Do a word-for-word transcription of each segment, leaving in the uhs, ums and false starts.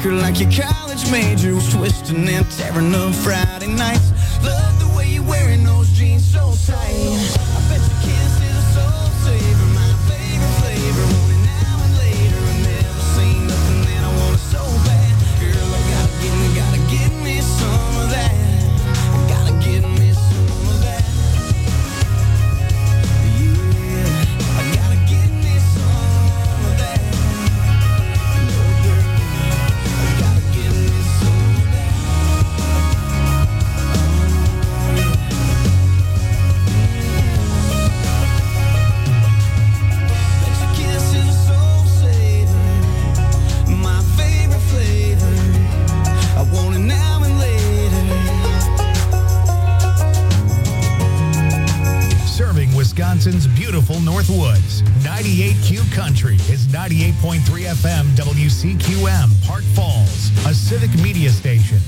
her like your college major was twisting and tearing up Friday nights. Love the way you're wearing those jeans so tight. I bet your kiss is a soul saver, my favorite flavor. Want it now and later. I've never seen nothing that I want it so bad. Girl, I gotta get me, gotta get me some of that. I gotta get me some of that. Yeah, I gotta get me some of that. No, girl, I gotta get me some of that. Bet your kiss is a soul saver, my favorite flavor. I want it now and later. Serving Wisconsin's beautiful North Woods. ninety-eight Q Country is ninety-eight point three F M W C Q M, Park Falls, a civic media station.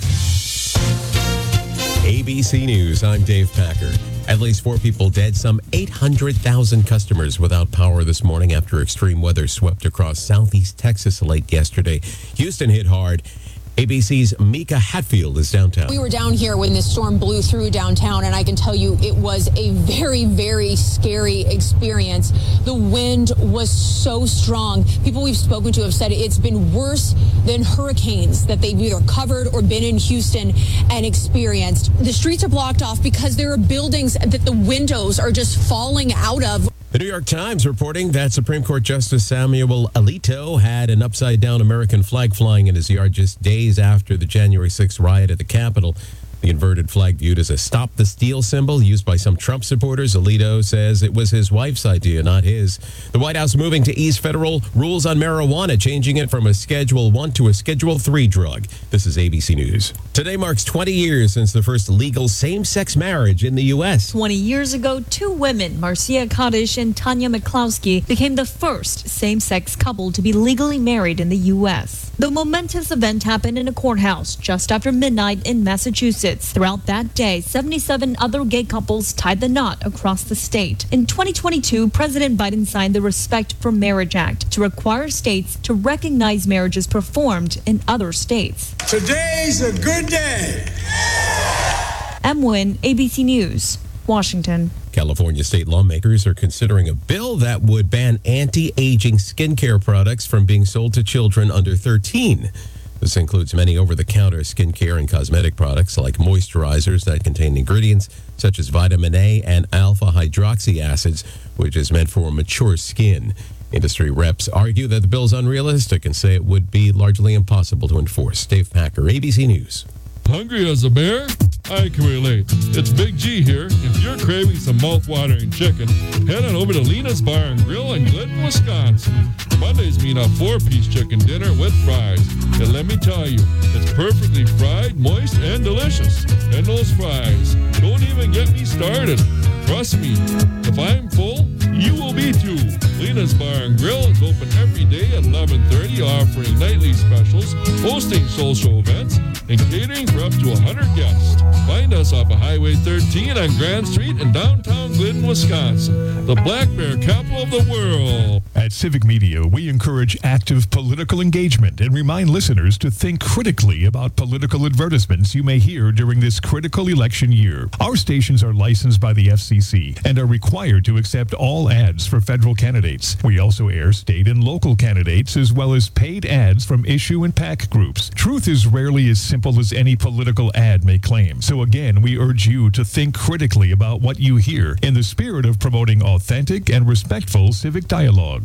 A B C News, I'm Dave Packer. At least four people dead, some eight hundred thousand customers without power this morning after extreme weather swept across southeast Texas late yesterday. Houston hit hard. A B C's Mika Hatfield is downtown. We were down here when this storm blew through downtown, and I can tell you it was a very, very scary experience. The wind was so strong. People we've spoken to have said it's been worse than hurricanes that they've either covered or been in Houston and experienced. The streets are blocked off because there are buildings that the windows are just falling out of. The New York Times reporting that Supreme Court Justice Samuel Alito had an upside-down American flag flying in his yard just days after the January sixth riot at the Capitol. The inverted flag viewed as a Stop the Steal symbol used by some Trump supporters. Alito says it was his wife's idea, not his. The White House moving to ease federal rules on marijuana, changing it from a Schedule one to a Schedule three drug. This is A B C News. Today marks twenty years since the first legal same-sex marriage in the U S twenty years ago, two women, Marcia Kaddish and Tanya McCloskey, became the first same-sex couple to be legally married in the U S The momentous event happened in a courthouse just after midnight in Massachusetts. Throughout that day, seventy-seven other gay couples tied the knot across the state. In twenty twenty-two, President Biden signed the Respect for Marriage Act to require states to recognize marriages performed in other states. Today's a good day. M. Wynn, A B C News, Washington. California state lawmakers are considering a bill that would ban anti-aging skincare products from being sold to children under thirteen. This includes many over-the-counter skincare and cosmetic products like moisturizers that contain ingredients such as vitamin A and alpha-hydroxy acids, which is meant for mature skin. Industry reps argue that the bill is unrealistic and say it would be largely impossible to enforce. Dave Packer, A B C News. Hungry as a bear? I can relate. It's Big G here. If you're craving some mouth-watering chicken, head on over to Lena's Bar and Grill in Glidden, Wisconsin. Mondays mean a four-piece chicken dinner with fries. And let me tell you, it's perfectly fried, moist, and delicious. And those fries, don't even get me started. Trust me, if I'm full, you will be too. Lena's Bar and Grill is open every day at eleven thirty, offering nightly specials, hosting social events, and catering for up to one hundred guests. Find us off of Highway thirteen on Grand Street in downtown Glidden, Wisconsin, the Black Bear capital of the world. At Civic Media, we encourage active political engagement and remind listeners to think critically about political advertisements you may hear during this critical election year. Our stations are licensed by the F C C and are required to accept all ads for federal candidates. We also air state and local candidates as well as paid ads from issue and PAC groups. Truth is rarely as simple as any political ad may claim. So again, we urge you to think critically about what you hear in the spirit of promoting authentic and respectful civic dialogue.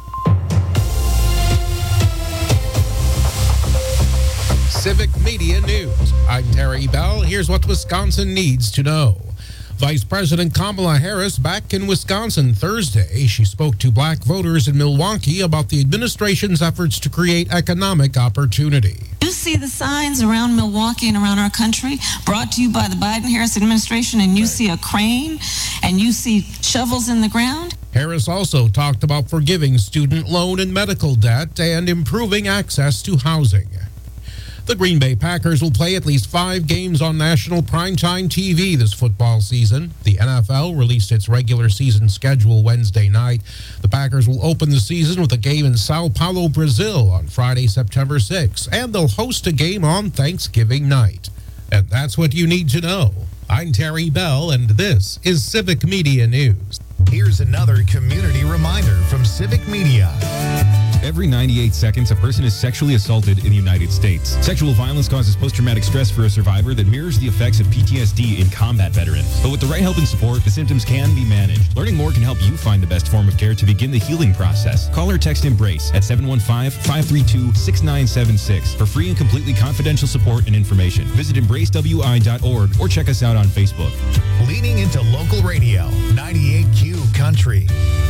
Civic Media News. I'm Terry Bell. Here's what Wisconsin needs to know. Vice President Kamala Harris back in Wisconsin Thursday. She spoke to black voters in Milwaukee about the administration's efforts to create economic opportunity. You see the signs around Milwaukee and around our country brought to you by the Biden-Harris administration, and you see a crane and you see shovels in the ground. Harris also talked about forgiving student loan and medical debt and improving access to housing. The Green Bay Packers will play at least five games on national primetime T V this football season. The N F L released its regular season schedule Wednesday night. The Packers will open the season with a game in Sao Paulo, Brazil on Friday, September sixth, and they'll host a game on Thanksgiving night. And that's what you need to know. I'm Terry Bell, and this is Civic Media News. Here's another community reminder from Civic Media. Every ninety-eight seconds, a person is sexually assaulted in the United States. Sexual violence causes post-traumatic stress for a survivor that mirrors the effects of P T S D in combat veterans. But with the right help and support, the symptoms can be managed. Learning more can help you find the best form of care to begin the healing process. Call or text EMBRACE at seven one five, five three two, six nine seven six for free and completely confidential support and information. Visit embrace w i dot org or check us out on Facebook. Leaning into local radio, ninety-eight Q Country.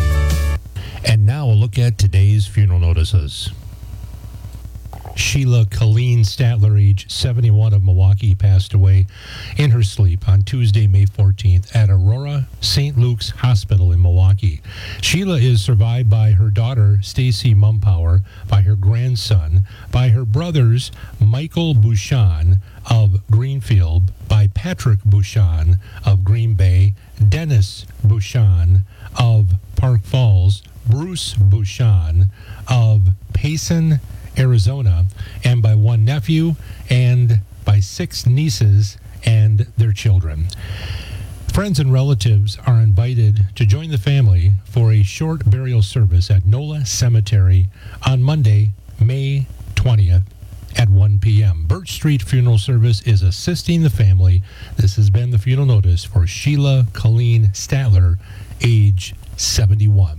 And now a look at today's funeral notices. Sheila Colleen Statler, age seventy-one, of Milwaukee, passed away in her sleep on Tuesday, May fourteenth at Aurora Saint Luke's Hospital in Milwaukee. Sheila is survived by her daughter, Stacy Mumpower, by her grandson, by her brothers, Michael Bouchon of Greenfield, by Patrick Bouchon of Green Bay, Dennis Bouchon of Park Falls, Bruce Bouchon of Payson, Arizona, and by one nephew and by six nieces and their children. Friends and relatives are invited to join the family for a short burial service at Nola Cemetery on Monday, May twentieth at one p.m. Birch Street Funeral Service is assisting the family. This has been the funeral notice for Sheila Colleen Statler, age seventy-one.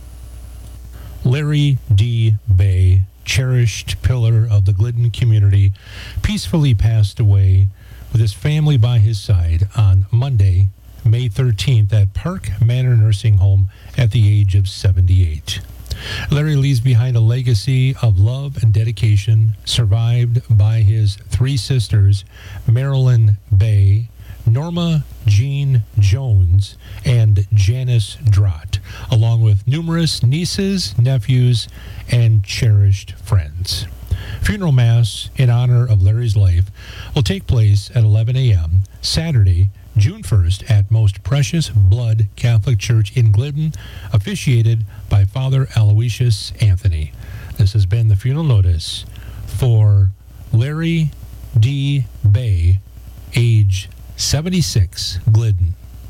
Larry D. Bay, cherished pillar of the Glidden community, peacefully passed away with his family by his side on Monday, May thirteenth at Park Manor Nursing Home at the age of seventy-eight. Larry leaves behind a legacy of love and dedication, survived by his three sisters, Marilyn Bay, Norma Jean Jones, and Janice Drott, along with numerous nieces, nephews, and cherished friends. Funeral Mass in honor of Larry's life will take place at eleven a.m. Saturday, June first at Most Precious Blood Catholic Church in Glidden, officiated by Father Aloysius Anthony. This has been the funeral notice for Larry D. Bay, age seventy-six, Glidden.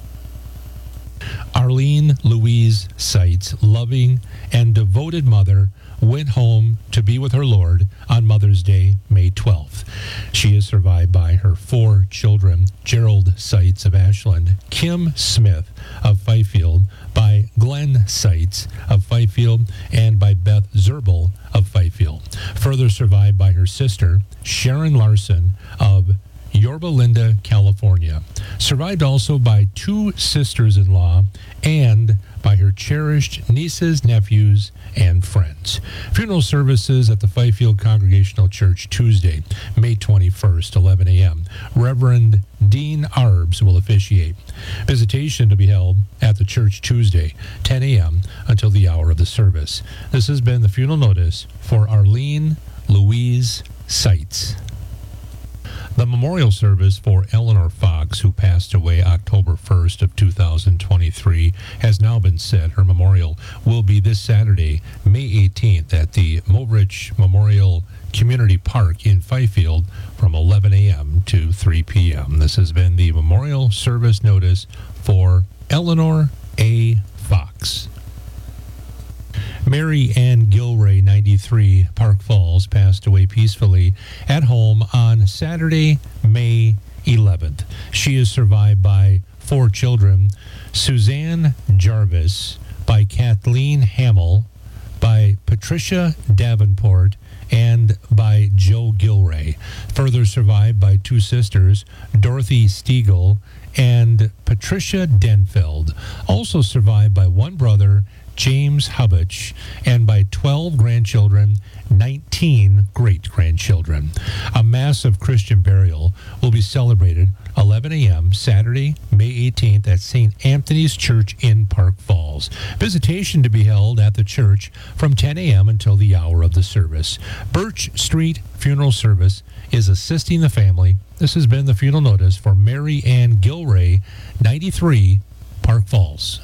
Arlene Louise Seitz, loving and devoted mother, went home to be with her Lord on Mother's Day, May twelfth. She is survived by her four children, Gerald Seitz of Ashland, Kim Smith of Fifield, by Glenn Seitz of Fifield, and by Beth Zerbel of Fifield. Further survived by her sister, Sharon Larson of Yorba Linda, California. Survived also by two sisters-in-law and by her cherished nieces, nephews, and friends. Funeral services at the Fifield Congregational Church Tuesday, May twenty-first, eleven a.m. Reverend Dean Arbs will officiate. Visitation to be held at the church Tuesday, ten a.m. until the hour of the service. This has been the funeral notice for Arlene Louise Seitz. The memorial service for Eleanor Fox, who passed away October first of two thousand twenty-three, has now been set. Her memorial will be this Saturday, May eighteenth, at the Movrich Memorial Community Park in Fifield from eleven a.m. to three p.m. This has been the memorial service notice for Eleanor A. Fox. Mary Ann Gilray, ninety-three, Park Falls, passed away peacefully at home on Saturday, May eleventh. She is survived by four children, Suzanne Jarvis, by Kathleen Hamill, by Patricia Davenport, and by Joe Gilray. Further survived by two sisters, Dorothy Stiegel and Patricia Denfeld. Also survived by one brother, James Hubich, and by twelve grandchildren, nineteen great-grandchildren. A massive Christian burial will be celebrated eleven a.m. Saturday, May eighteenth at Saint Anthony's Church in Park Falls. Visitation to be held at the church from ten a.m. until the hour of the service. Birch Street Funeral Service is assisting the family. This has been the funeral notice for Mary Ann Gilray, ninety-three, Park Falls.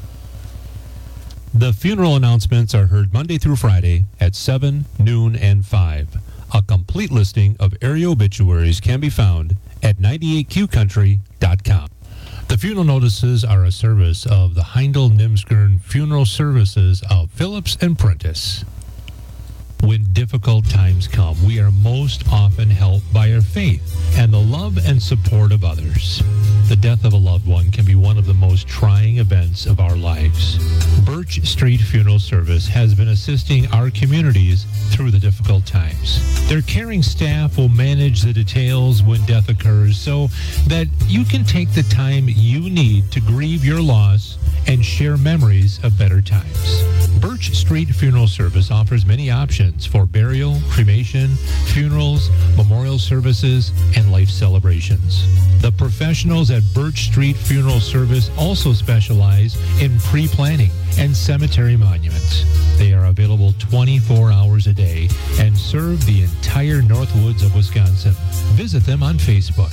The funeral announcements are heard Monday through Friday at seven, noon, and five. A complete listing of area obituaries can be found at ninety-eight Q country dot com. The funeral notices are a service of the Heindel Nimskern Funeral Services of Phillips and Prentice. When difficult times come, we are most often helped by our faith and the love and support of others. The death of a loved one can be one of the most trying events of our lives. Birch Street Funeral Service has been assisting our communities through the difficult times. Their caring staff will manage the details when death occurs so that you can take the time you need to grieve your loss and share memories of better times. Birch Street Funeral Service offers many options for burial, cremation, funerals, memorial services, and life celebrations. The professionals at Birch Street Funeral Service also specialize in pre-planning and cemetery monuments. They are available twenty-four hours a day and serve the entire Northwoods of Wisconsin. Visit them on Facebook.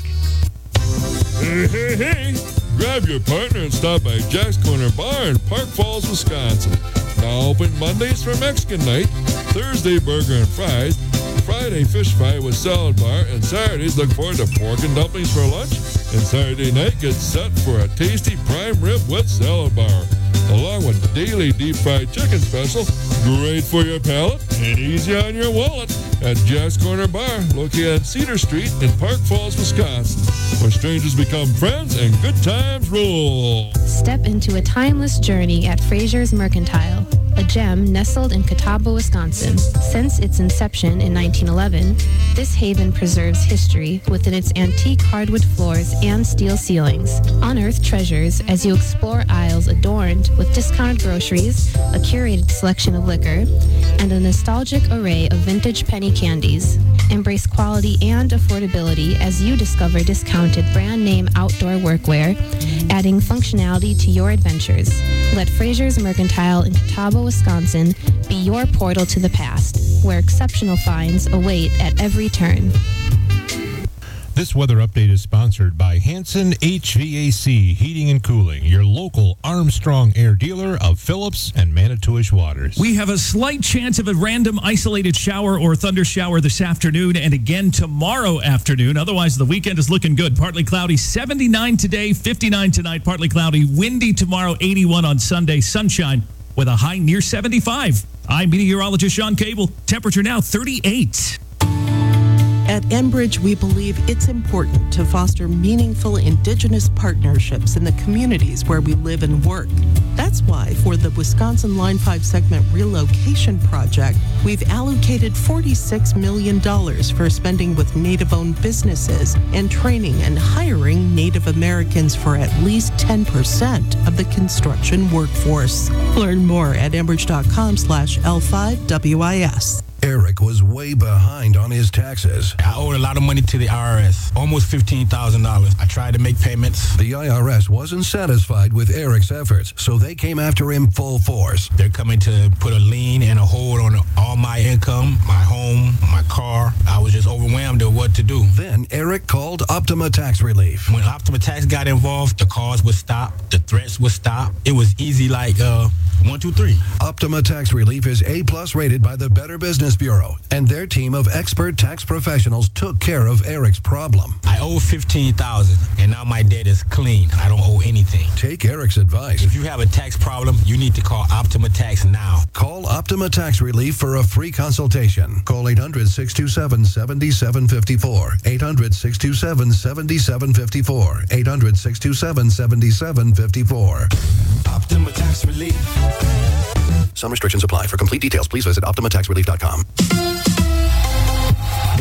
Hey, hey, hey! Grab your partner and stop by Jack's Corner Bar in Park Falls, Wisconsin. Now open Mondays for Mexican night, Thursday burger and fries, Friday fish fry with salad bar, and Saturdays look forward to pork and dumplings for lunch. And Saturday night gets set for a tasty prime rib with salad bar, along with daily deep fried chicken special, great for your palate and easy on your wallet at Jack's Corner Bar, located on Cedar Street in Park Falls, Wisconsin, where strangers become friends and good times rule. Step into a timeless journey at Fraser's Mercantile, a gem nestled in Catawba, Wisconsin. Since its inception in nineteen eleven, this haven preserves history within its antique hardwood floors and steel ceilings. Unearth treasures as you explore aisles adorned with discounted groceries, a curated selection of liquor, and a nostalgic array of vintage penny candies. Embrace quality and affordability as you discover discounted brand name outdoor workwear, adding functionality to your adventures. Let Fraser's Mercantile in Catawba, Wisconsin be your portal to the past, where exceptional finds await at every turn. This weather update is sponsored by Hanson H V A C Heating and Cooling, your local Armstrong Air dealer of Phillips and Manitowish Waters. We have a slight chance of a random isolated shower or thunder shower this afternoon and again tomorrow afternoon. Otherwise, the weekend is looking good. Partly cloudy, seventy-nine today, fifty-nine tonight. Partly cloudy, windy tomorrow, eighty-one on Sunday. Sunshine with a high near seventy-five. I'm meteorologist Sean Cable. Temperature now thirty-eight. At Enbridge, we believe it's important to foster meaningful Indigenous partnerships in the communities where we live and work. That's why for the Wisconsin Line five segment relocation project, we've allocated forty-six million dollars for spending with Native-owned businesses and training and hiring Native Americans for at least ten percent of the construction workforce. Learn more at enbridge.com slash L5WIS. Eric was way behind on his taxes. I owed a lot of money to the I R S, almost fifteen thousand dollars. I tried to make payments. The I R S wasn't satisfied with Eric's efforts, so they came after him full force. They're coming to put a lien and a hold on all my income, my home, my car. I was just overwhelmed at what to do. Then Eric called Optima Tax Relief. When Optima Tax got involved, the calls would stop, the threats would stop. It was easy like uh, one, two, three. Optima Tax Relief is A-plus rated by the Better Business Bureau, and their team of expert tax professionals took care of Eric's problem. I owe fifteen thousand dollars, and now my debt is clean. I don't owe anything. Take Eric's advice. If you have a tax problem, you need to call Optima Tax now. Call Optima Tax Relief for a free consultation. Call eight hundred, six two seven, seven seven five four. eight hundred, six two seven, seven seven five four. eight hundred, six two seven, seven seven five four. Optima Tax Relief. Some restrictions apply. For complete details, please visit optima tax relief dot com. The Brewers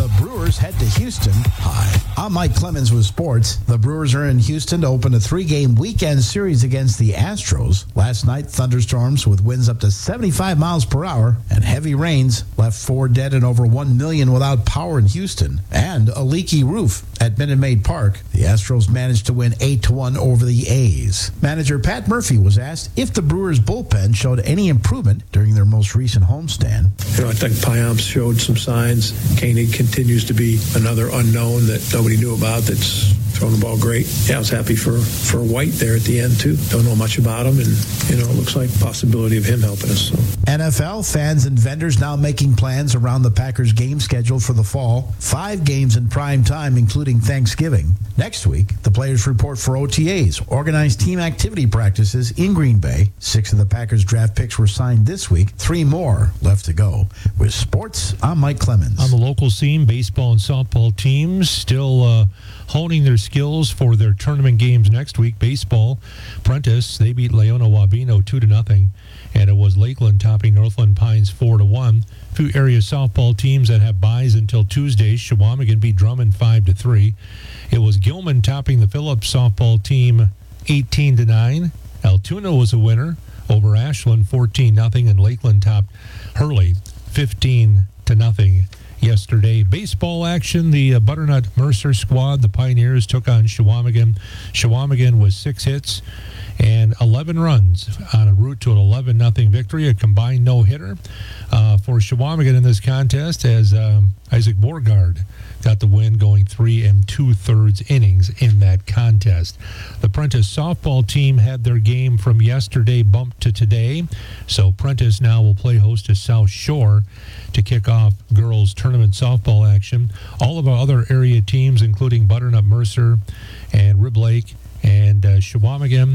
Brewers head to Houston. Hi, I'm Mike Clemens with sports. The Brewers are in Houston to open a three-game weekend series against the Astros. Last night, thunderstorms with winds up to seventy-five miles per hour and heavy rains left four dead and over one million without power in Houston. And a leaky roof at Minute Maid Park. The Astros managed to win eight to one over the A's. Manager Pat Murphy was asked if the Brewers bullpen showed any improvement during their most recent homestand. You know, I think Payamps showed some signs. Koenig continues to be another unknown that nobody knew about that's throwing the ball great. Yeah, I was happy for, for White there at the end, too. Don't know much about him, and, you know, it looks like possibility of him helping us. So. N F L fans and vendors now making plans around the Packers game schedule for the fall. Five games in prime time, including Thanksgiving. Next week, the players report for O T As, organized team activity practices in Green Bay. Six of the Packers draft picks were signed this week. Three more left to go. With sports, I'm Mike Clemens. On the local scene, baseball and softball teams still uh, honing their skills for their tournament games next week. Baseball, Prentice, they beat Leona Wabino two to nothing, and it was Lakeland topping Northland Pines four to one. A few area softball teams that have byes until Tuesday. Shawamigan beat Drummond five to three. It was Gilman topping the Phillips softball team eighteen to nine. Altoona was a winner over Ashland fourteen nothing, and Lakeland topped Hurley fifteen to nothing yesterday. Baseball action, the uh, Butternut Mercer squad, the Pioneers, took on Shawamigan. Shawamigan was six hits and eleven runs on a route to an eleven nothing victory, a combined no-hitter uh, for Shawamigan in this contest, as um, Isaac Borgard got the win, going three and two-thirds innings in that contest. The Prentice softball team had their game from yesterday bumped to today, so Prentice now will play host to South Shore to kick off girls tournament softball action. All of our other area teams, including Butternut Mercer and Rib Lake and uh, Shawamigan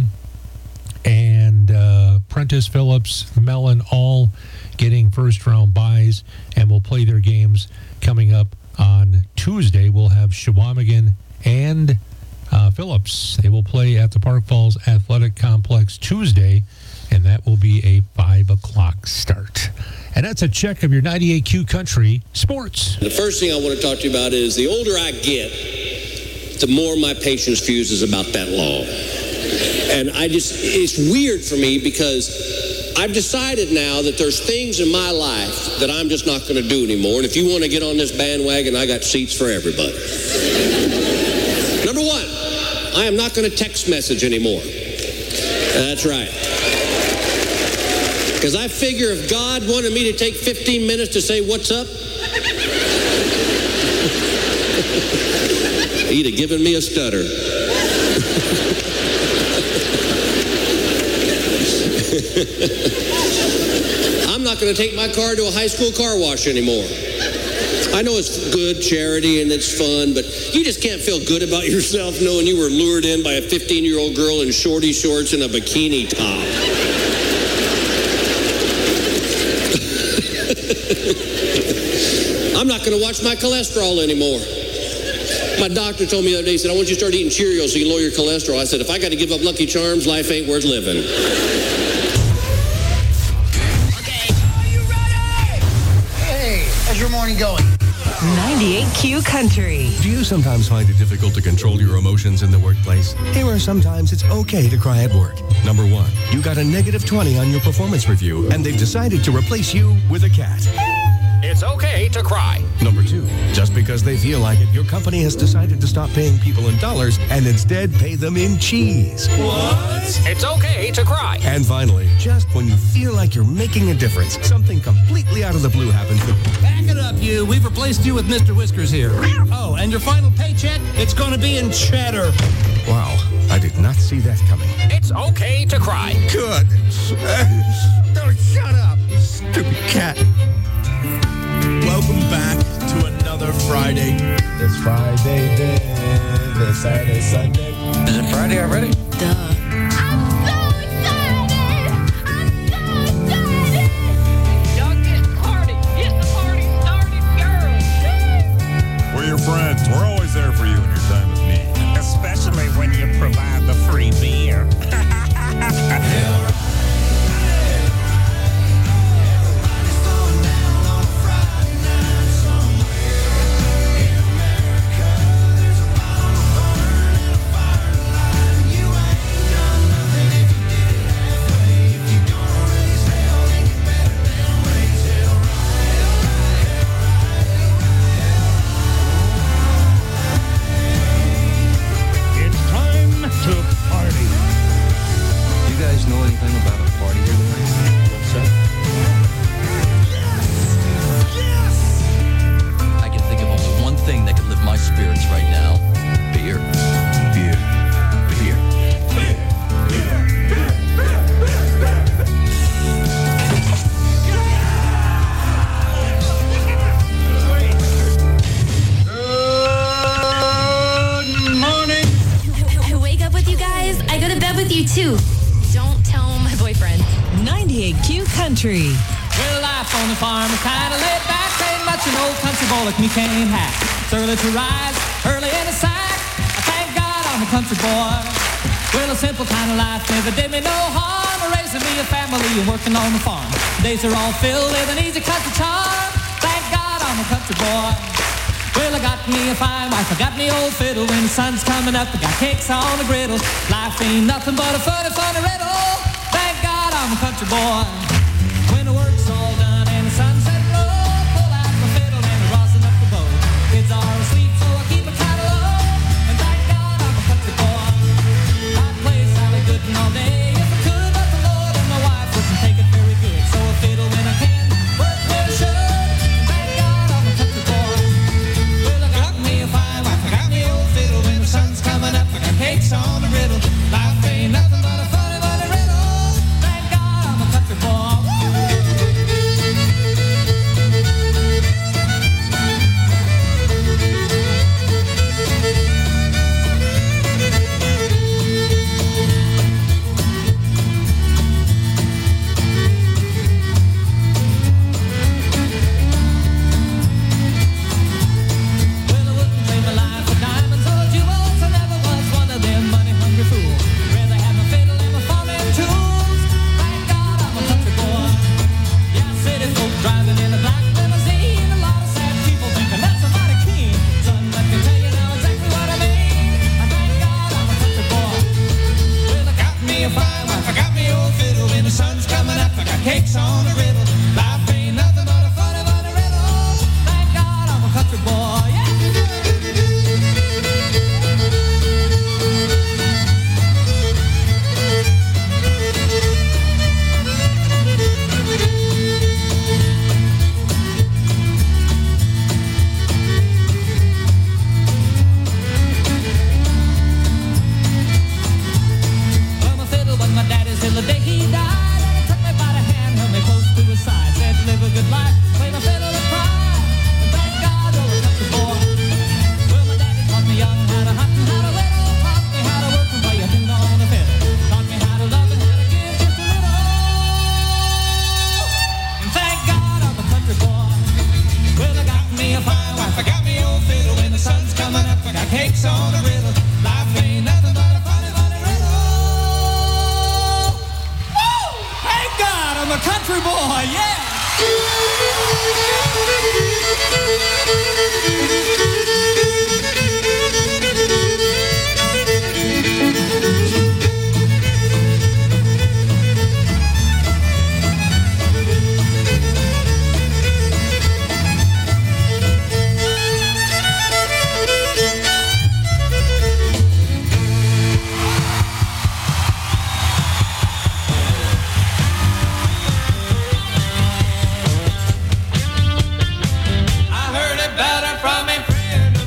and uh, Prentice, Phillips, Mellon, all getting first-round byes and will play their games coming up on Tuesday. We'll have Shawamigan and uh, Phillips. They will play at the Park Falls Athletic Complex Tuesday, and that will be a five o'clock start. And that's a check of your ninety-eight Q Country Sports. The first thing I want to talk to you about is the older I get, the more my patience fuses about that law. And I just, it's weird for me because I've decided now that there's things in my life that I'm just not going to do anymore. And if you want to get on this bandwagon, I got seats for everybody. Number one, I am not going to text message anymore. That's right. Because I figure if God wanted me to take fifteen minutes to say what's up, he'd have given me a stutter. I'm not going to take my car to a high school car wash anymore. I know it's good charity and it's fun, but you just can't feel good about yourself knowing you were lured in by a fifteen-year-old girl in shorty shorts and a bikini top. I'm not going to watch my cholesterol anymore. My doctor told me the other day, he said, I want you to start eating Cheerios so you can lower your cholesterol. I said, if I got to give up Lucky Charms, life ain't worth living. How's your morning going? ninety-eight Q Country. Do you sometimes find it difficult to control your emotions in the workplace? Here are sometimes it's okay to cry at work. Number one, you got a negative twenty on your performance review, and they've decided to replace you with a cat. It's okay to cry. Number two, just because they feel like it, your company has decided to stop paying people in dollars and instead pay them in cheese. What? It's okay to cry. And finally, just when you feel like you're making a difference, something completely out of the blue happens that... Back it up, you. We've replaced you with Mister Whiskers here. Oh, and your final paycheck? It's going to be in cheddar. Wow, I did not see that coming. It's okay to cry. Good. Oh, shut up, you stupid cat. Welcome back to another Friday. It's Friday then. It's Saturday, Sunday. Is it Friday already? Duh. We're your friends. We're always there for you in your time of need. Especially when you provide the free beer. ninety-eight Q Country. Well, life on the farm is kind of laid back. Ain't much an old country boy like me can't hack. It's early to rise, early in the sack. I thank God I'm a country boy. Well, a simple kind of life never did me no harm. Raising me a family and working on the farm. Days are all filled with an easy country charm. Thank God I'm a country boy. Well, I got me a fine wife, I got me old fiddle. When the sun's coming up, I got cakes on the griddle. Life ain't nothing but a funny, funny riddle. Thank God I'm a country boy. When the work's all done and the sunset low, pull out my fiddle and I rosin up the bow. Kids are asleep, so I keep it kind of low. And thank God I'm a country boy. I play Sally Gooden all day. Cakes on the riddle. Life ain't nothing but a funny, funny riddle. Thank God I'm a country boy. Well, I wouldn't trade my life for diamonds or jewels. I never was one of them money-hungry fools. Rather have my fiddle and my farming tools. Thank God I'm a country boy. Yeah, city folk driving in a black limousine. A lot of sad people thinking that's a mighty keen. Son, I can tell you now exactly what I mean. I thank God I'm a country boy. Well, I got me a fine wife, I got me old fiddle. When the sun's coming up, I got cakes on the riddle. Life ain't nothing but a funny, funny riddle. Thank God I'm a country boy. Yeah. Well, my fiddle was my daddy's till the day he died. And he took me by the hand, held me close to his side. Said, live a good life, play my fiddle and cry. And thank God I'm a country boy. Well, my daddy taught me young how to hunt and how to whittle. Taught me how to work and play a tune on the fiddle. Taught me how to love and how to give just a little. And thank God I'm a country boy. Well, I got me a fine wife, I got me old fiddle. When the sun's coming up, I got cakes on the riddle. Life ain't nothing but a funny, funny riddle. Woo! Thank God I'm a country boy, yeah! I heard it better from a friend of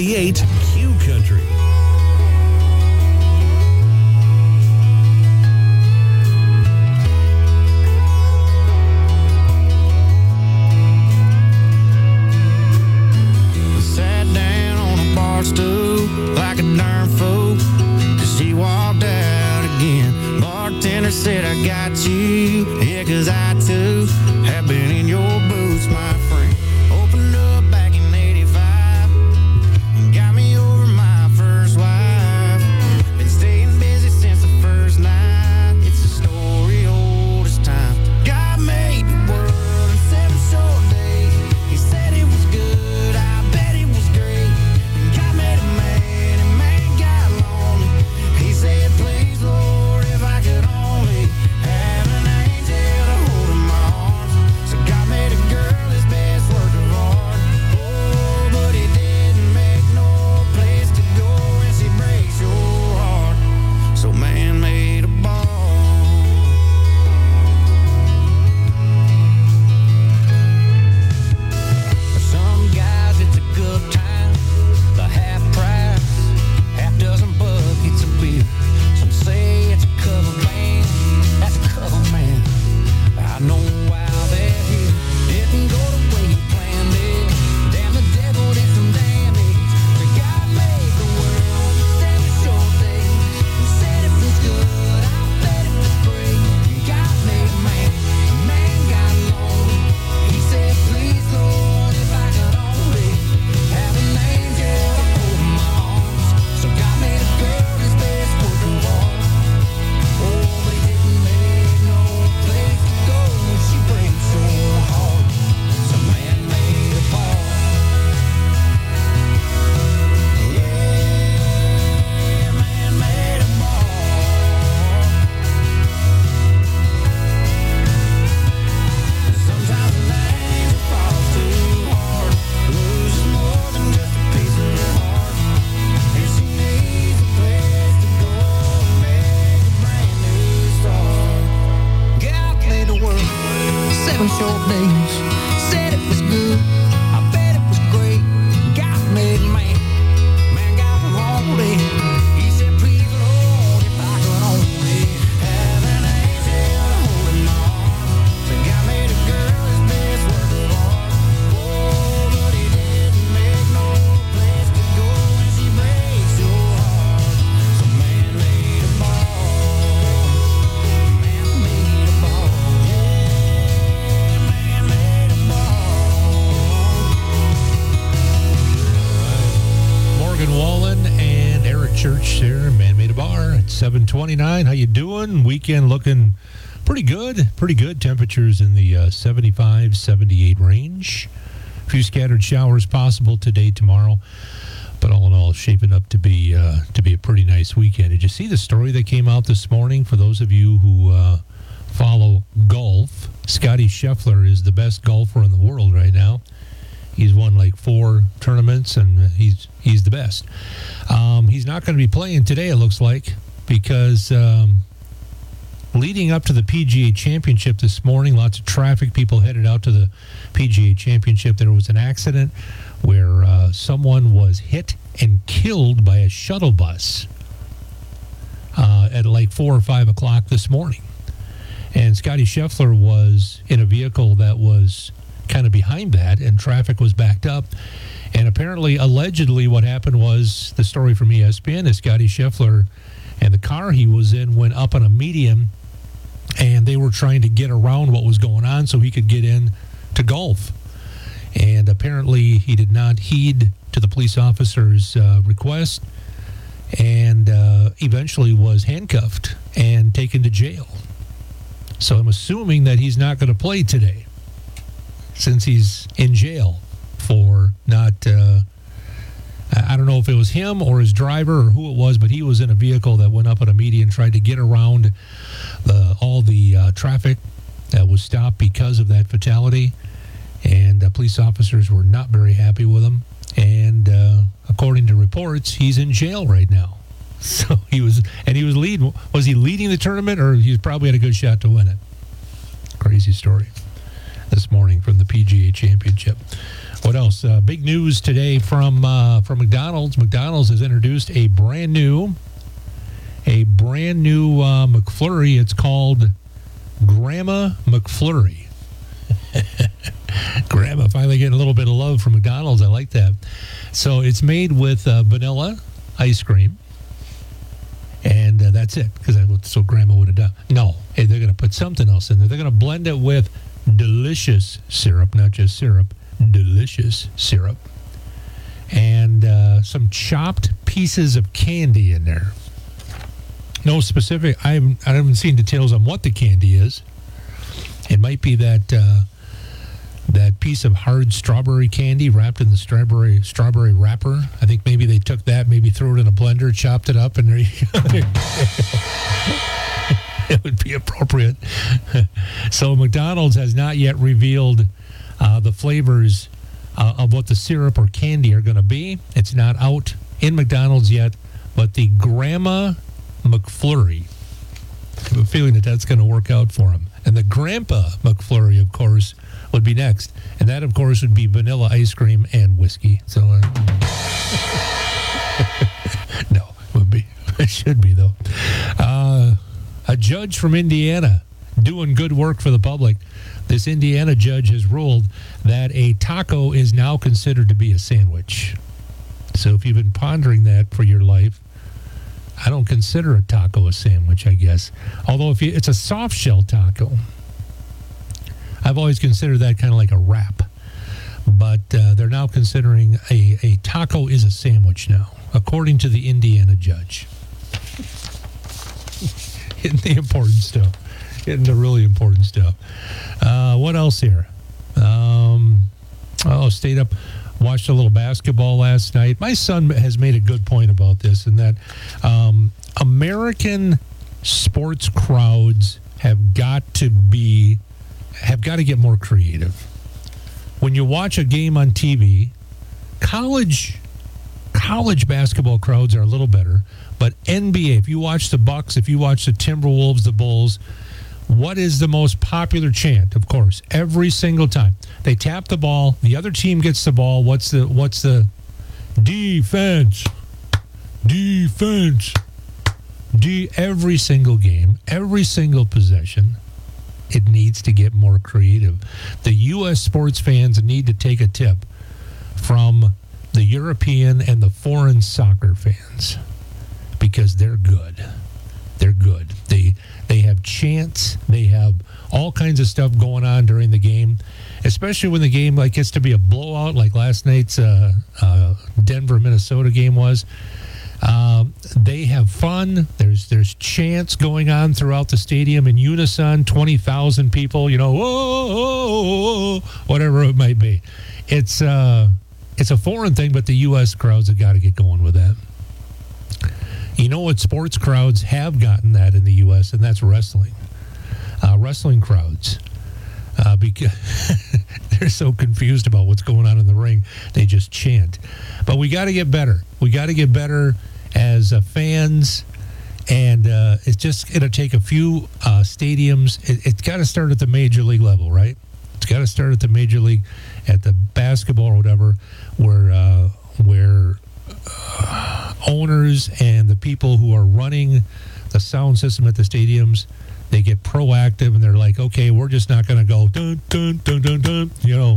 ninety-eight Q Country. Sat down on a bar stool like a darn fool, 'cause she walked out again. Bartender said, I got you, yeah, 'cause I too have been in your boots, my friend. Opened up back in eighty-five and got me over my first wife. Been staying busy since the first night. It's a story old as time. God made the world in seven short days. He said it was good, I bet it was great. And God made a man, and man got lonely. He said, please, Lord, if I could only have an angel to hold in my arms. So God made a girl his best work of art. Oh, but he didn't make no place to go, and she breaks your heart. So man made a ball. For some guys it's a good time, the half price, half dozen buckets of beer. Some say it's a cover band, that's a cover man. I know why they're here. Didn't go the way you planned it. Damn, the devil did some damage. The God made the world in seven short days. He said it was good, I bet it was great. God made man, man got lonely. He said, please, Lord, if I could only have an angel to hold in my arms. So God made a girl his best work of art. Oh, but he didn't make no place to go when she breaks your heart. So man made a ball. Yeah, man made a ball. Sometimes an angel falls too hard, loses more than just a piece of her heart. And she needs a place to go and make a brand new start. God made the world seven short days. Said it was good, I bet it was great. God made man, man got lonely. He said, please, Lord, if I could only have an angel to hold in my arms. So God made a girl his best work of art. Oh, but he didn't make no place to go, and she breaks your heart. So man made a ball. Man made a ball. Yeah, man made a ball. Morgan Wallen and Eric Church there, Man Made a Bar at seven twenty-nine. How you doing? Weekend looking pretty good. Pretty good. Temperatures in the uh, seventy-five, seventy-eight range. A few scattered showers possible today, tomorrow. But all in all, shaping up to be uh, to be a pretty nice weekend. Did you see the story that came out this morning? For those of you who uh, follow golf, Scotty Scheffler is the best golfer in the world right now. He's won like four tournaments, and he's he's the best. Um, he's not going to be playing today, it looks like, because um, leading up to the P G A Championship this morning, lots of traffic, people headed out to the P G A Championship. There was an accident where uh, someone was hit and killed by a shuttle bus uh, at like four or five o'clock this morning. And Scotty Scheffler was in a vehicle that was kind of behind that, and traffic was backed up. And apparently, allegedly, what happened was, the story from E S P N is Scotty Scheffler and the car he was in went up on a median, and they were trying to get around what was going on so he could get in to golf. And apparently, he did not heed to the police officer's uh, request, and uh, eventually was handcuffed and taken to jail. So I'm assuming that he's not going to play today, since he's in jail for not, uh, I don't know if it was him or his driver or who it was, but he was in a vehicle that went up on a median, tried to get around the, all the uh, traffic that was stopped because of that fatality. And uh, police officers were not very happy with him. And uh, according to reports, he's in jail right now. So he was, and he was leading, was he leading the tournament, or he probably had a good shot to win it? Crazy story this morning from the P G A Championship. What else? Uh, big news today from uh, from McDonald's. McDonald's has introduced a brand new, a brand new uh, McFlurry. It's called Grandma McFlurry. Grandma finally getting a little bit of love from McDonald's. I like that. So it's made with uh, vanilla ice cream. And uh, that's it, because that's what so Grandma would have done. No, hey, they're going to put something else in there. They're going to blend it with delicious syrup, not just syrup, delicious syrup. And uh, some chopped pieces of candy in there. No specific, I haven't, I haven't seen details on what the candy is. It might be that uh, that piece of hard strawberry candy wrapped in the strawberry strawberry wrapper. I think maybe they took that, maybe threw it in a blender, chopped it up, and there you go. It would be appropriate. So McDonald's has not yet revealed uh, the flavors uh, of what the syrup or candy are going to be. It's not out in McDonald's yet, but the Grandma McFlurry, I have a feeling that that's going to work out for him. And the Grandpa McFlurry, of course, would be next. And that, of course, would be vanilla ice cream and whiskey. So, uh, no, it would be. It should be, though. Uh, a judge from Indiana doing good work for the public. This Indiana judge has ruled that a taco is now considered to be a sandwich. So if you've been pondering that for your life, I don't consider a taco a sandwich, I guess. Although if you, it's a soft shell taco. I've always considered that kind of like a wrap. But uh, they're now considering a, a taco is a sandwich now, according to the Indiana judge. Getting the important stuff. Getting the really important stuff. Uh, what else here? Um, oh, stayed up. Watched a little basketball last night. My son has made a good point about this, in that um, American sports crowds have got to be, have got to get more creative. When you watch a game on T V, college, college basketball crowds are a little better, but N B A, if you watch the Bucks, if you watch the Timberwolves, the Bulls, what is the most popular chant? Of course, every single time they tap the ball, the other team gets the ball. What's the what's the defense? Defense. De every single game, every single possession, it needs to get more creative. The U S sports fans need to take a tip from the European and the foreign soccer fans, because they're good. They're good. They they have chants. They have all kinds of stuff going on during the game, especially when the game like gets to be a blowout, like last night's uh, uh, Denver Minnesota game was. Um, they have fun. There's there's chants going on throughout the stadium in unison. Twenty thousand people, you know, whoa, whoa, whoa, whatever it might be. It's uh, it's a foreign thing, but the U S crowds have got to get going with that. You know what sports crowds have gotten that in the U S, and that's wrestling. Uh, wrestling crowds, uh, because they're so confused about what's going on in the ring, they just chant. But we got to get better. We got to get better as uh, fans, and uh, it's just going to take a few uh, stadiums. It, it's got to start at the major league level, right? It's got to start at the major league, at the basketball or whatever, where uh, where. Uh, owners and the people who are running the sound system at the stadiums, they get proactive, and they're like, okay, we're just not going to go dun dun dun dun dun, you know.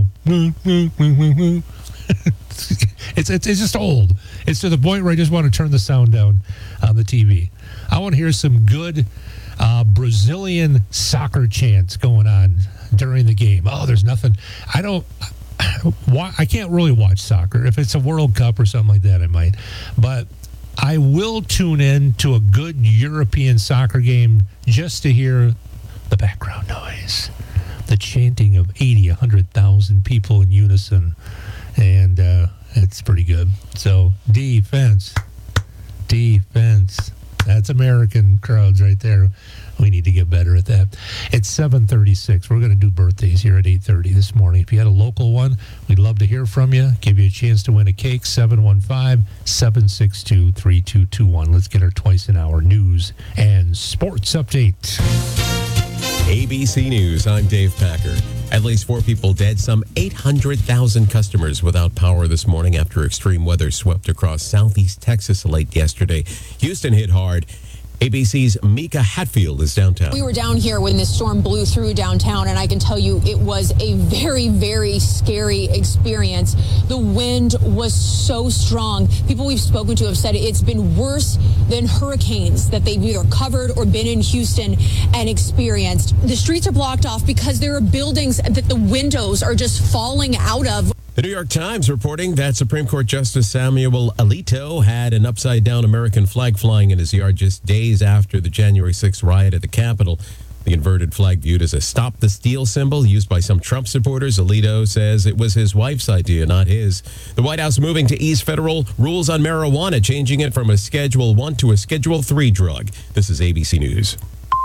it's, it's it's just old. It's to the point where I just want to turn the sound down on the T V. I want to hear some good uh, Brazilian soccer chants going on during the game. Oh, there's nothing. I don't. I can't really watch soccer. If it's a World Cup or something like that, I might. But I will tune in to a good European soccer game just to hear the background noise, the chanting of eighty, one hundred thousand people in unison. And uh, it's pretty good. So defense, defense. That's American crowds right there. We need to get better at that. It's seven thirty-six. We're going to do birthdays here at eight thirty this morning. If you had a local one, we'd love to hear from you. Give you a chance to win a cake. seven one five, seven six two, three two two one. Let's get our twice an hour news and sports update. A B C News, I'm Dave Packer. At least four people dead, some eight hundred thousand customers without power this morning after extreme weather swept across southeast Texas late yesterday. Houston hit hard. A B C's Mika Hatfield is downtown. We were down here when this storm blew through downtown, and I can tell you it was a very, very scary experience. The wind was so strong. People we've spoken to have said it's been worse than hurricanes that they've either covered or been in Houston and experienced. The streets are blocked off because there are buildings that the windows are just falling out of. The New York Times reporting that Supreme Court Justice Samuel Alito had an upside-down American flag flying in his yard just days after the January sixth riot at the Capitol. The inverted flag viewed as a Stop the Steal symbol used by some Trump supporters. Alito says it was his wife's idea, not his. The White House moving to ease federal rules on marijuana, changing it from a Schedule one to a Schedule three drug. This is A B C News.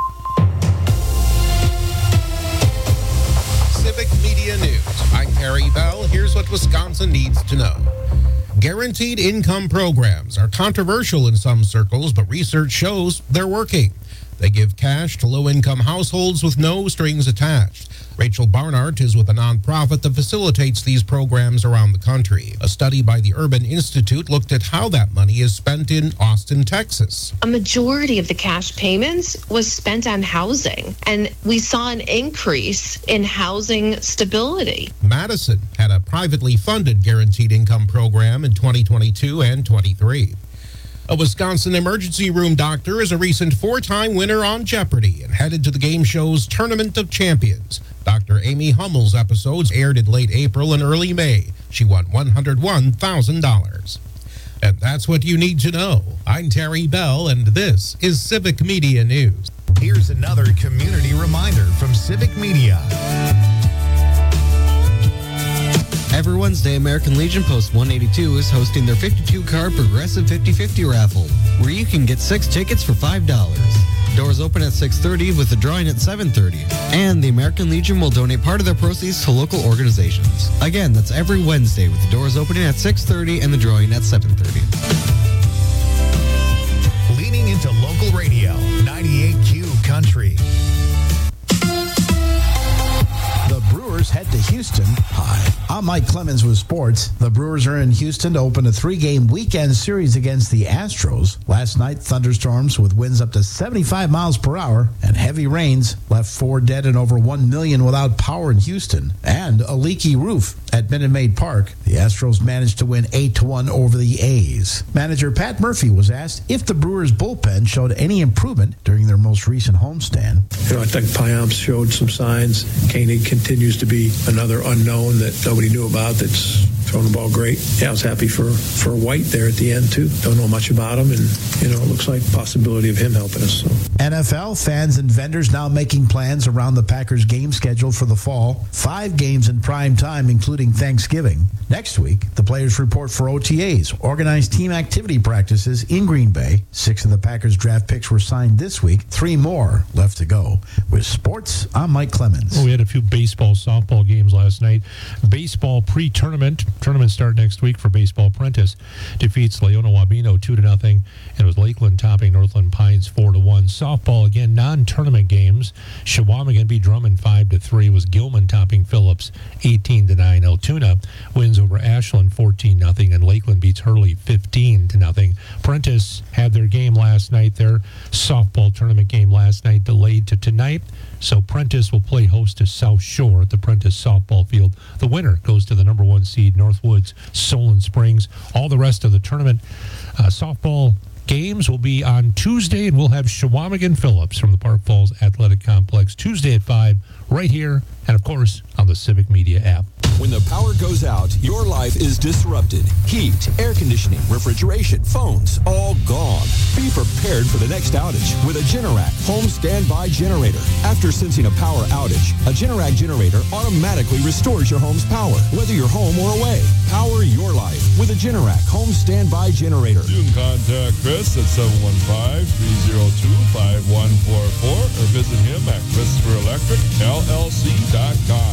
Civic Media News. I'm Harry Bell. Here's what Wisconsin needs to know. Guaranteed income programs are controversial in some circles, but research shows they're working. They give cash to low-income households with no strings attached. Rachel Barnart is with a nonprofit that facilitates these programs around the country. A study by the Urban Institute looked at how that money is spent in Austin, Texas. A majority of the cash payments was spent on housing, and we saw an increase in housing stability. Madison had a privately funded guaranteed income program in twenty twenty-two and twenty-three. A Wisconsin emergency room doctor is a recent four-time winner on Jeopardy and headed to the game show's Tournament of Champions. Doctor Amy Hummel's episodes aired in late April and early May. She won one hundred one thousand dollars. And that's what you need to know. I'm Terry Bell, and this is Civic Media News. Here's another community reminder from Civic Media. Every Wednesday, American Legion Post one eighty-two is hosting their fifty-two card Progressive fifty fifty raffle, where you can get six tickets for five dollars. Doors open at six thirty with the drawing at seven thirty. And the American Legion will donate part of their proceeds to local organizations. Again, that's every Wednesday with the doors opening at six thirty and the drawing at seven thirty. Leaning into local radio, ninety-eight Q Country. The Brewers head to Houston. Hi, I'm Mike Clemens with sports. The Brewers are in Houston to open a three-game weekend series against the Astros. Last night, thunderstorms with winds up to seventy-five miles per hour and heavy rains left four dead and over one million without power in Houston. And a leaky roof at Minute Maid Park. The Astros managed to win eight to one over the A's. Manager Pat Murphy was asked if the Brewers bullpen showed any improvement during their most recent homestand. You know, I think Payamps showed some signs. Koenig continues to be another unknown that nobody knew about that's throwing the ball great. Yeah, I was happy for, for White there at the end, too. Don't know much about him, and, you know, it looks like possibility of him helping us. So. N F L fans and vendors now making plans around the Packers game schedule for the fall. Five games in prime time, including Thanksgiving. Next week, the players report for O T As, organized team activity practices in Green Bay. Six of the Packers draft picks were signed this week. Three more left to go. With sports, I'm Mike Clemens. Well, we had a few baseball, softball games last night. Baseball pre-tournament. Tournament start next week for Baseball. Prentice defeats Leona Wabino two to nothing, and it was Lakeland topping Northland Pines four to one. Softball again, non-tournament games. Shawamigan beat Drummond five to three. Was Gilman topping Phillips eighteen to nine. Altoona wins over Ashland fourteen nothing, and Lakeland beats Hurley fifteen to nothing. Prentice had their game last night. Their softball tournament game last night delayed to tonight. So Prentice will play host to South Shore at the Prentice softball field. The winner goes to the number one seed, Northwoods Solon Springs. All the rest of the tournament uh, softball games will be on Tuesday, and we'll have Shawamigan Phillips from the Park Falls Athletic Complex Tuesday at five right here, and of course on the Civic Media app. When the power goes out, your life is disrupted. Heat, air conditioning, refrigeration, phones, all gone. Be prepared for the next outage with a Generac home standby generator. After sensing a power outage, a Generac generator automatically restores your home's power, whether you're home or away. Power your life with a Generac home standby generator. You can contact Chris at seven one five, three oh two, five one four four or visit him at Christopher Electric L L C dot com.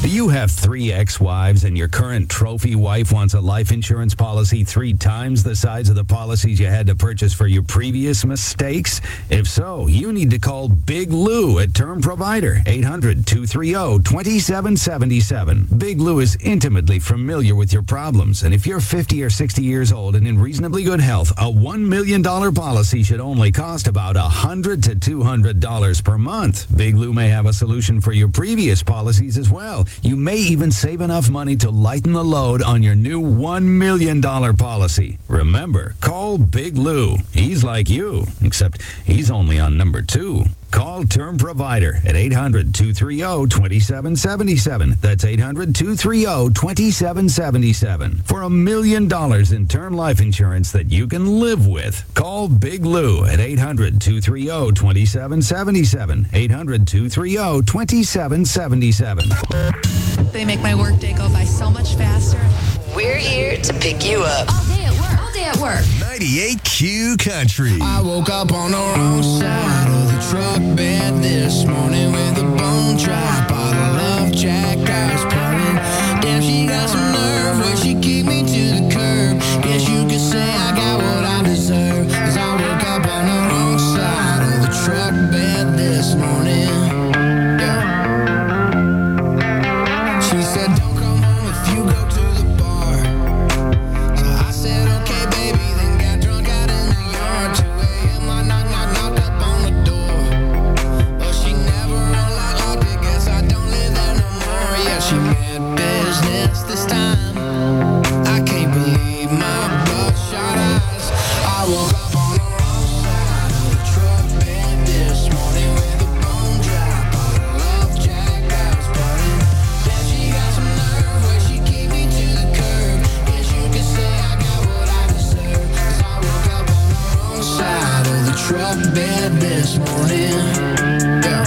Do you have three ex-wives and your current trophy wife wants a life insurance policy three times the size of the policies you had to purchase for your previous mistakes? If so, you need to call Big Lou at Term Provider, eight hundred, two three zero, two seven seven seven. Big Lou is intimately familiar with your problems, and if you're fifty or sixty years old and in reasonably good health, a one million dollars policy should only cost about one hundred to two hundred dollars per month. Big Lou may have a solution for your previous policies as well. You may even save enough money to lighten the load on your new one million dollars policy. Remember, call Big Lou. He's like you, except he's only on number two. Call Term Provider at eight hundred, two three zero, two seven seven seven. That's eight hundred, two three zero, two seven seven seven. For a million dollars in term life insurance that you can live with. Call Big Lou at eight hundred, two three zero, two seven seven seven. eight hundred, two three zero, two seven seven seven. They make my workday go by so much faster. We're here to pick you up. All day at work. All day at work. ninety-eight Q Country. I woke up on the wrong side of the truck bed this morning with a bone dry bottle of Jack Ice pouring. Damn, she got some nerve when she kicked me to the curb. Guess you could say I got what I deserve, 'cause I woke up on the wrong side of the truck bed this morning. Yeah. She said, don't come home if you go to the bar. So I said, okay, baby, then got drunk out in the yard. two a.m. I knock, knock, knocked up on the door. But she never unlocked, locked it. Guess I don't live there no more. Yeah, she meant business this time. I can't believe my bloodshot eyes. I woke up on the wrong side of the truck bed this morning with a bone dry bottle of Jack Ice burning. Yeah, she got some nerve when she kicked me to the curb. Guess you could say I got what I deserve, 'cause I woke up on the wrong side of the truck bed this morning. Yeah.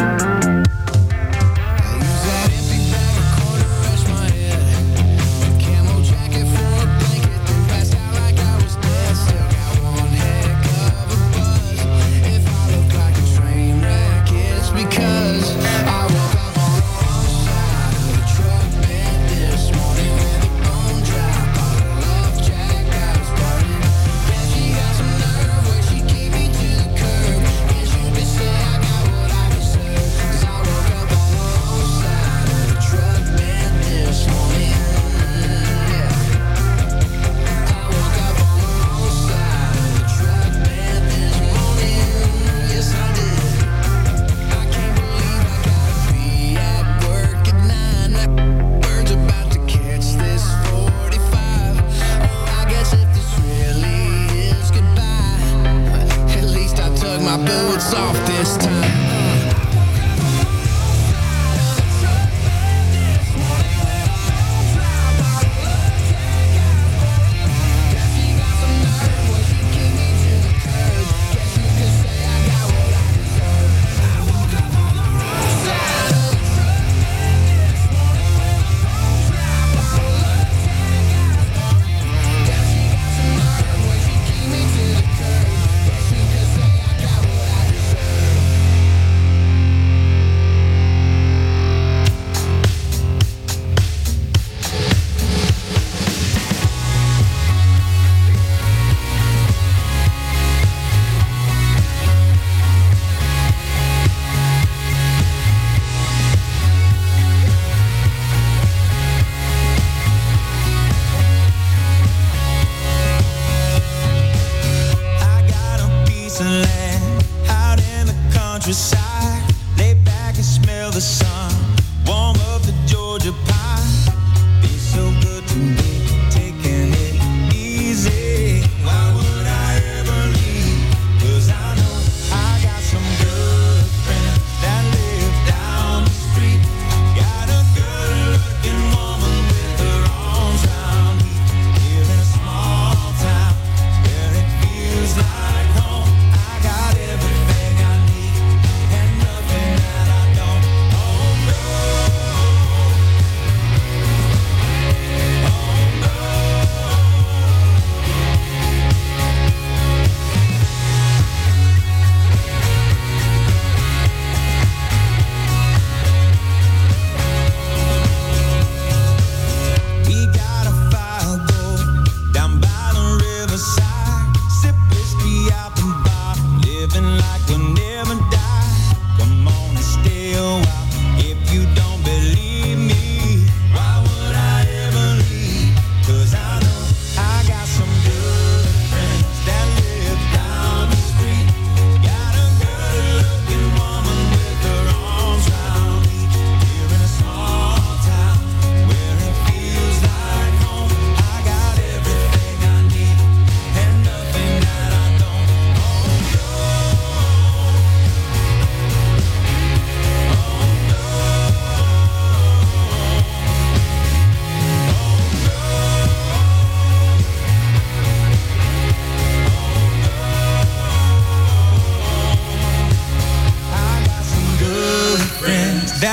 I use that empty bag of corn to rest my head. Camo jacket for a blanket, then passed out like I was dead. Still got one heck of a buzz. If I look like a train wreck, it's because I woke up on the wrong side of the truck bed this morning with a bone dry bottle of Jack Ice burning. Yeah, she got some nerve when she kicked me to the curb. Guess you could say I got what I deserve, 'cause I woke up on the wrong side of the truck bed this morning. Yeah. I woke up on the wrong side of the truck bed this morning. Yes, I did. I can't believe I gotta be at work at nine. That bird's about to catch this forty-five. Oh, I guess if this really is goodbye, at least I took my boots off this time.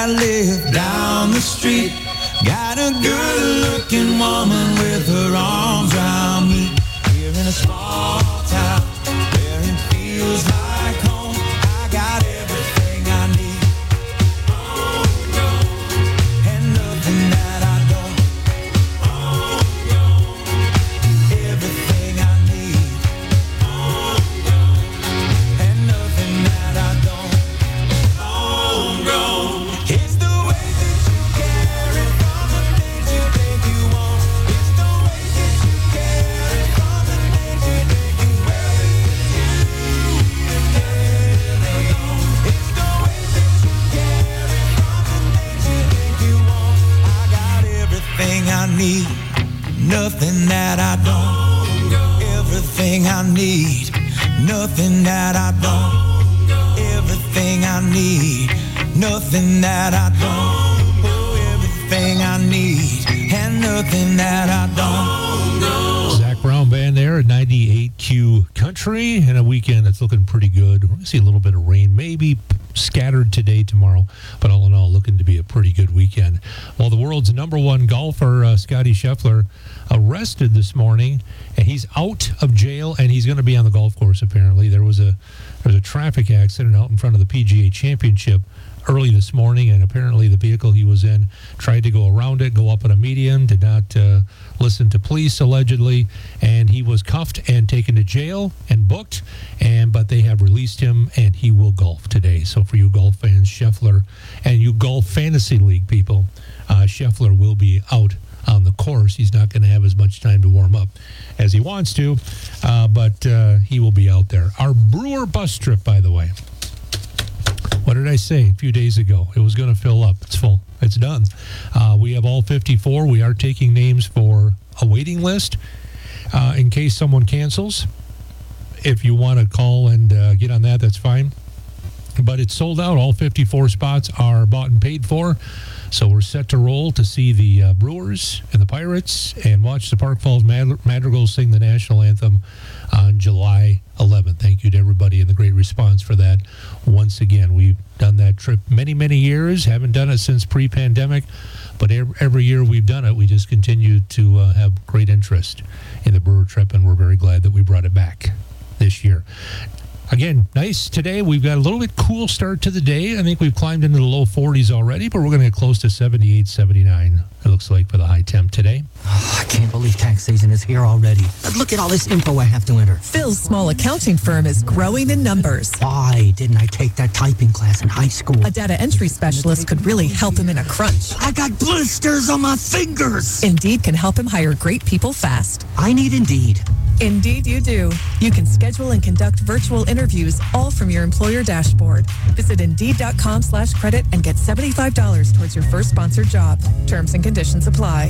I live down the street. Got a good-looking woman with her arms around me. Here in a small town where it feels like home. I got everything I need. Oh, no. And nothing that I don't. Oh, no. Everything I need. Oh, no. And nothing that I don't. Oh, no. It's the way that you carry from the things you think you want. It's the way that you carry from the things you think you wear. It's the way that you carry from the things you think you want. I got everything I need, nothing that I don't. Everything I need, nothing that I don't. Everything I need, nothing that I don't. Oh, everything I need, and nothing that I don't. Zach Brown Band there at ninety-eight Q Country, and a weekend that's looking pretty good. We're going to see a little bit of rain, maybe scattered today, tomorrow, but all in all, looking to be a pretty good weekend. Well, the world's number one golfer, uh, Scottie Scheffler, arrested this morning, and he's out of jail, and he's going to be on the golf course, apparently. There was a there was a traffic accident out in front of the P G A Championship early this morning, and apparently the vehicle he was in tried to go around it, go up at a median, did not uh, listen to police, allegedly, and he was cuffed and taken to jail and booked, and but they have released him, and he will golf today. So for you golf fans, Scheffler, and you golf fantasy league people, uh, Scheffler will be out on the course. He's not going to have as much time to warm up as he wants to, uh, but uh, he will be out there. Our Brewer bus trip, by the way, what did I say a few days ago? It was going to fill up. It's full. It's done. Uh, we have all fifty-four. We are taking names for a waiting list uh, in case someone cancels. If you want to call and uh, get on that, that's fine. But it's sold out. All fifty-four spots are bought and paid for. So we're set to roll to see the uh, Brewers and the Pirates and watch the Park Falls Mad- Madrigals sing the national anthem on July eleventh. Thank you to everybody and the great response for that. Once again, we've done that trip many, many years. Haven't done it since pre-pandemic, but every year we've done it, we just continue to uh, have great interest in the Brewer trip, and we're very glad that we brought it back this year. Again, nice today. We've got a little bit cool start to the day. I think we've climbed into the low forties already, but we're going to get close to seventy-eight, seventy-nine, it looks like, for the high temp today. Oh, I can't believe tax season is here already. Look at all this info I have to enter. Phil's small accounting firm is growing in numbers. Why didn't I take that typing class in high school? A data entry specialist could really help him in a crunch. I got blisters on my fingers. Indeed can help him hire great people fast. I need Indeed. Indeed you do. You can schedule and conduct virtual interviews all from your employer dashboard. Visit Indeed.com slash credit and get seventy-five dollars towards your first sponsored job. Terms and conditions apply.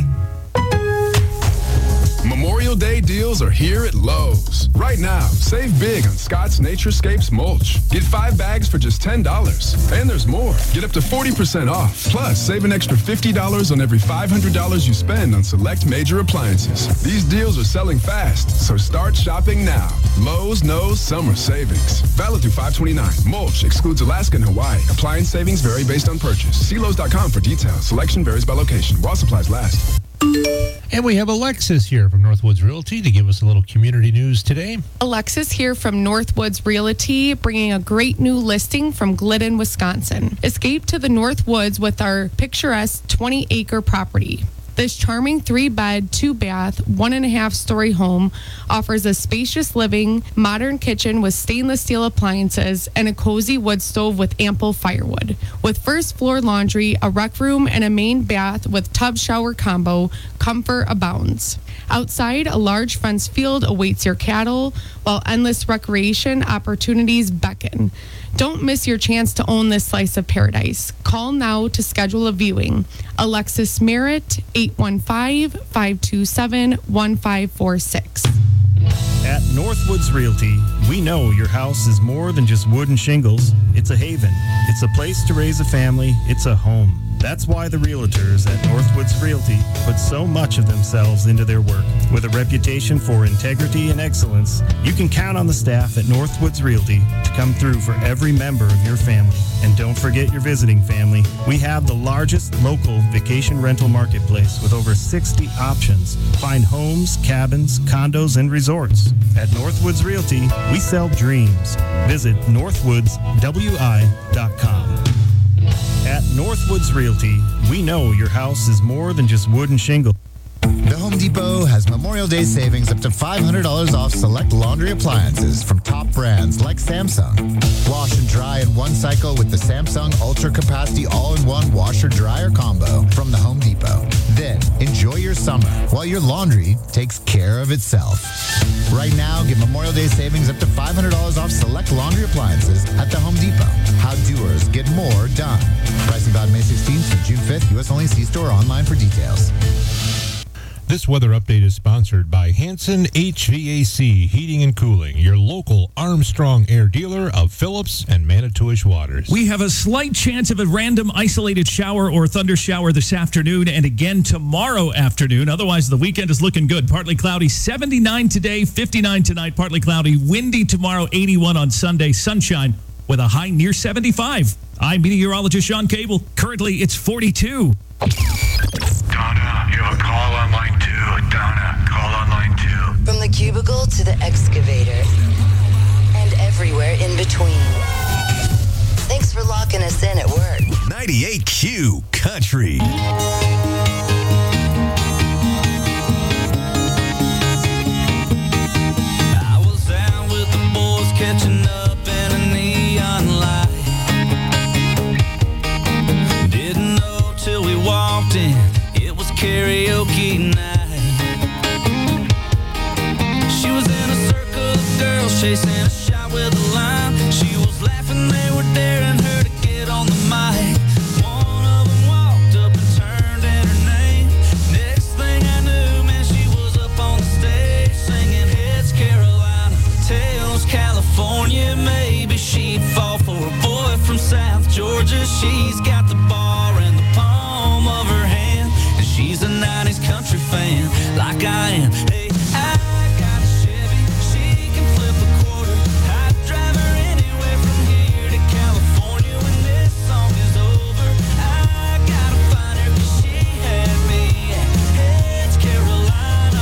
Memorial Day deals are here at Lowe's. Right now, save big on Scott's Naturescapes mulch. Get five bags for just ten dollars. And there's more. Get up to forty percent off. Plus, save an extra fifty dollars on every five hundred dollars you spend on select major appliances. These deals are selling fast, so start shopping now. Lowe's knows summer savings. Valid through five twenty-nine. Mulch excludes Alaska and Hawaii. Appliance savings vary based on purchase. See Lowe's dot com for details. Selection varies by location. While supplies last. And we have Alexis here from Northwoods Realty to give us a little community news today. Alexis here from Northwoods Realty, bringing a great new listing from Glidden, Wisconsin. Escape to the Northwoods with our picturesque twenty-acre property. This charming three-bed, two-bath, one-and-a-half-story home offers a spacious living, modern kitchen with stainless steel appliances, and a cozy wood stove with ample firewood. With first-floor laundry, a rec room, and a main bath with tub-shower combo, comfort abounds. Outside, a large fenced field awaits your cattle, while endless recreation opportunities beckon. Don't miss your chance to own this slice of paradise. Call now to schedule a viewing. Alexis Merritt, eight one five, five two seven, one five four six. At Northwoods Realty, we know your house is more than just wood and shingles. It's a haven. It's a place to raise a family. It's a home. That's why the realtors at Northwoods Realty put so much of themselves into their work. With a reputation for integrity and excellence, you can count on the staff at Northwoods Realty to come through for every member of your family. And don't forget your visiting family. We have the largest local vacation rental marketplace with over sixty options. Find homes, cabins, condos, and resorts. At Northwoods Realty, we sell dreams. Visit northwoods w i dot com. At Northwoods Realty, we know your house is more than just wood and shingle. The Home Depot has Memorial Day savings up to five hundred dollars off select laundry appliances from top brands like Samsung. Wash and dry in one cycle with the Samsung Ultra Capacity All-in-One Washer-Dryer Combo from the Home Depot. Then, enjoy your summer while your laundry takes care of itself. Right now, get Memorial Day savings up to five hundred dollars off select laundry appliances at the Home Depot. How doers get more done. Pricing about May sixteenth through June fifth. U S only. See store online for details. This weather update is sponsored by Hanson H V A C Heating and Cooling, your local Armstrong Air dealer of Phillips and Manitowish Waters. We have a slight chance of a random isolated shower or thunder shower this afternoon and again tomorrow afternoon. Otherwise, the weekend is looking good. Partly cloudy, seventy-nine today, fifty-nine tonight. Partly cloudy, windy tomorrow, eighty-one on Sunday. Sunshine with a high near seventy-five. I'm meteorologist Sean Cable. Currently, it's forty-two. Donna, you have a call on line two. Donna, call on line two. From the cubicle to the excavator and everywhere in between. Thanks for locking us in at work. ninety-eight Q Country. I was out with the boys catching up in a neon light. Didn't know till we walked in. It was karaoke night. She was in a circle of girls chasing a shot with a line. She was laughing, they were daring her to get on the mic. One of them walked up and turned in her name. Next thing I knew, man, she was up on the stage singing Heads Carolina, Tails California. Maybe she'd fall for a boy from South Georgia. She's got the bar in the palm of her hand, and she's a nineties country fan like I am. Hey, I got a Chevy, she can flip a quarter. I'd drive her anywhere from here to California when this song is over. I gotta find her 'cause she had me at Heads Carolina.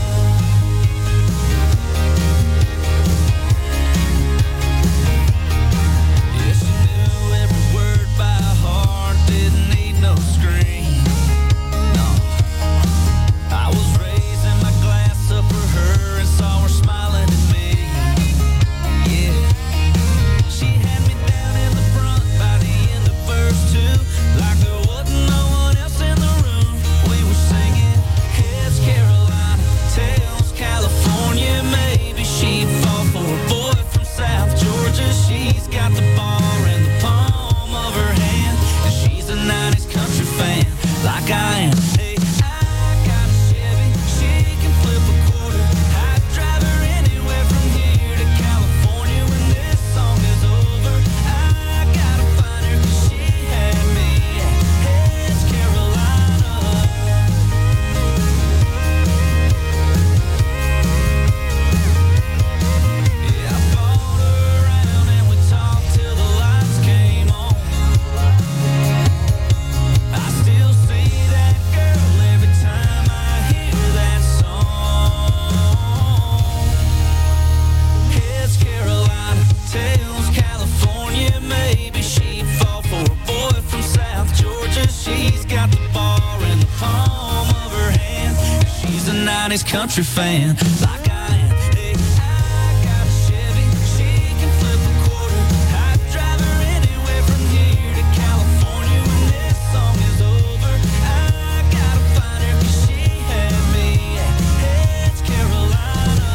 Yeah, she knew every word by heart, didn't need no screen. No, I was raising my glass up for her and saw her smiling at me. Yeah, she had me down in the front by the end of verse two, like there wasn't no one else in the room. We were singing Heads Carolina, Tails California. Maybe she'd fall for a boy from South Georgia. She's got the bar in the palm of her hand, and she's a nineties country fan like I am. Hey, I got a Chevy, she can flip a quarter. I'd drive her anywhere from here to California when this song is over. I gotta find her 'cause she had me at Heads Carolina. Yeah, I followed her around and we talked till the lights came on. I still see that girl every time I hear that song. Heads Carolina, Tails California. Maybe she'd fall for a boy from South Georgia. She's got the bar in the palm of her hand. She's a nineties country fan like I am. Hey, I got a Chevy, she can flip a quarter. I'd drive her anywhere from here to California when this song is over. I gotta find her 'cause she had me at Heads Carolina.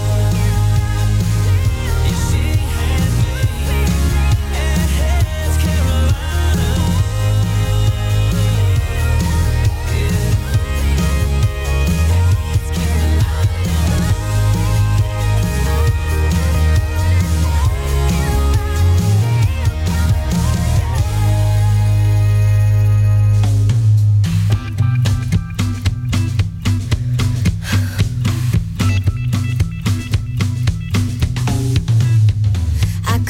Yeah, she had me at Heads Carolina. Yeah. Heads Carolina.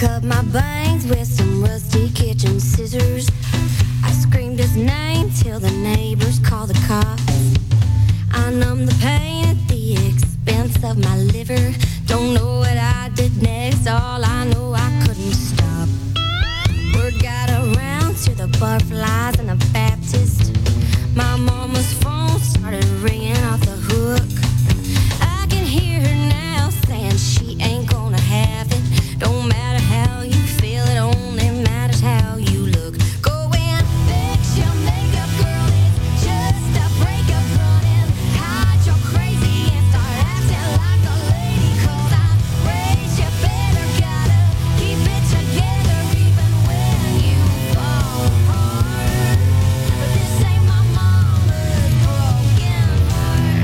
cut my bangs with some rusty kitchen scissors. I screamed his name till the neighbors called the cops. I numbed the pain at the expense of my liver. Don't know what I did next, all I know I couldn't stop. Word got around to the butterflies and the Baptist. My mama's phone started ringing off the hook. I can hear her now saying she ain't gonna have it. Don't matter how you feel, it only matters how you look. Go and fix your makeup, girl, it's just a breakup running. Hide your crazy and start acting like a lady. Cause I raised you better, gotta keep it together even when you fall apart. But this ain't my mama's broken heart.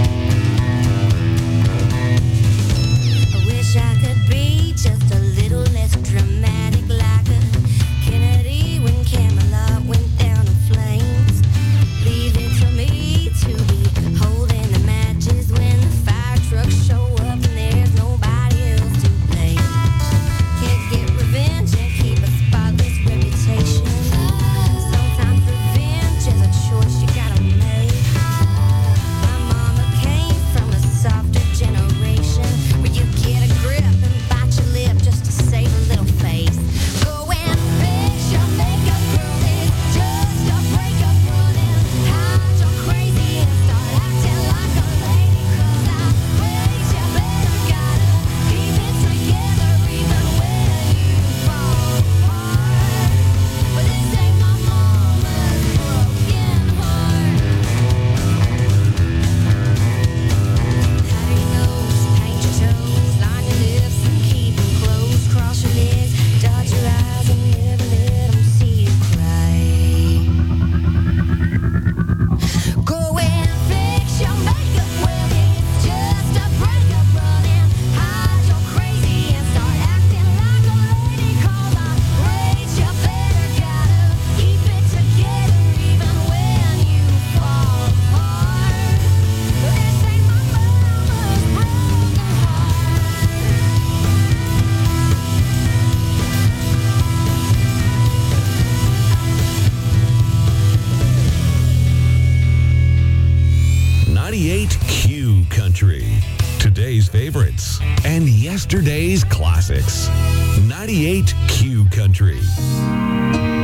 I wish I could be just a little less dramatic, like a Kennedy when Camelot went down in flames. Leave it to me to be holding the matches when the fire trucks show up and there's nobody else to blame. Can't get revenge and keep a spotless reputation. Sometimes revenge is a choice you gotta make. My mama came from a softer generation where you get a grip and bite your lip just to save a little face. Go and fix your makeup, girl, it's just a breakup running. Hide your crazy and start acting like a lady. Cause I raised you better, gotta keep it together even when you fall apart. But this ain't my mama's broken heart. Powder your nose, paint your toes, line your lips and keep them closed. Cross your legs, dot your eyes and never let them see you cry. Go and fix your makeup, well, it's just a breakup running. Hide your crazy and start acting like a lady. Cause I raised you better, gotta keep it together even when you fall apart. But this ain't my mama's broken ninety-eight Q Country. Today's favorites and yesterday's classics. ninety-eight Q Country.